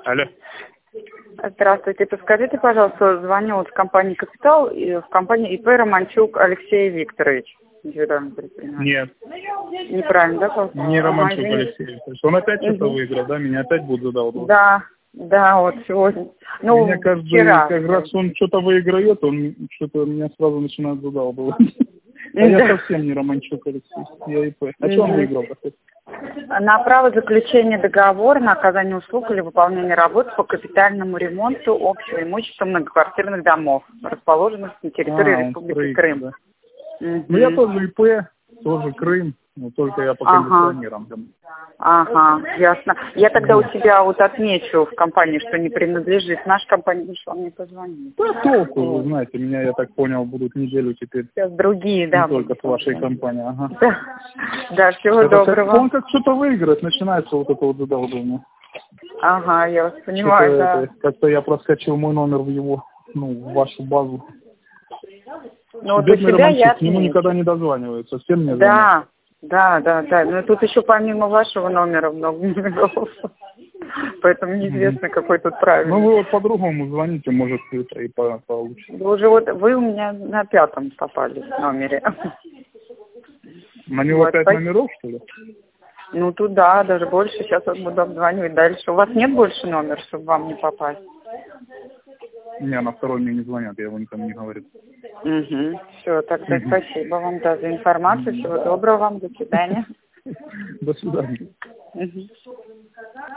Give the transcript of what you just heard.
Алло. Здравствуйте. Подскажите, пожалуйста, звоню вот в компании «Капитал» и в компании ИП Романчук Алексей Викторович. Индивидуальный предприниматель. Нет, Неправильно, да, пожалуйста? не Романчук Извините. Алексей. То есть он опять что-то выиграл, да? Меня опять будут задалбывать. Да, вот сегодня. Ну, Меня каждый, вчера. как раз он что-то выиграет, он что-то меня сразу начинает задалбывать. А я совсем не Романчук Алексей, я ИП. А что он выиграл? На право заключения договора на оказание услуг или выполнение работ по капитальному ремонту общего имущества многоквартирных домов, расположенных на территории Республики Крым. Да. Ну, я тоже ИП, тоже Крым, но только я по кондиционерам. Ага, ясно. Я тогда у тебя вот отмечу в компании, что не принадлежит нашей компании, потому что он мне позвонит. Да, толку, вы знаете, меня, я так понял, будут неделю теперь. Сейчас другие, да. Не только с вашей компанией, ага. Да, всего доброго. Он как что-то выиграет, начинается вот это вот задолжение. Ага, я вас понимаю, да. Как-то я проскочил мой номер в его, в вашу базу. Ну, вот у тебя я к нему никогда не дозванивается, всем мне звонят. Да. Но тут еще помимо вашего номера много номеров. Поэтому неизвестно, какой тут правильный. Ну, вы вот по-другому звоните, может, это и получится. Вы у меня на 5-м попали в номере. На него 5 номеров, что ли? Ну, тут да, даже больше. Сейчас вот буду обзванивать дальше. У вас нет больше номера, чтобы вам не попасть? Не, на второй мне не звонят, я его никому не говорю. Все, тогда спасибо вам за информацию. Всего доброго вам. До свидания. До свидания.